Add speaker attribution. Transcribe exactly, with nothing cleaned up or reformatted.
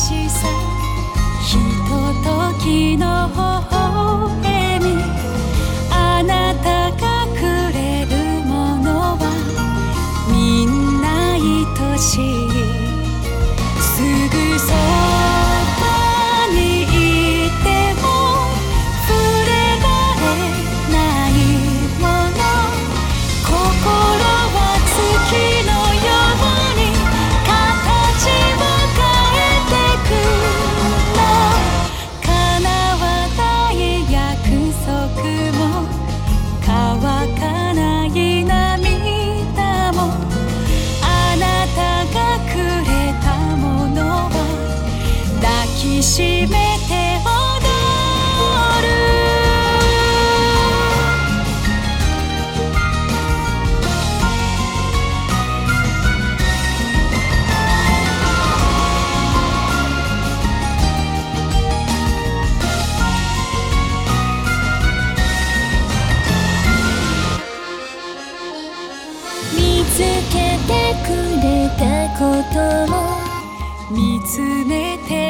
Speaker 1: しさひとときの微笑みあなたがくれるものはみんな愛しいすぐそばにいても触れられないもの心は月のように形を変えてくの叶わない約束も乾かない涙もあなたがくれたものは抱きしめて踊る見つけてくれたことも見つめて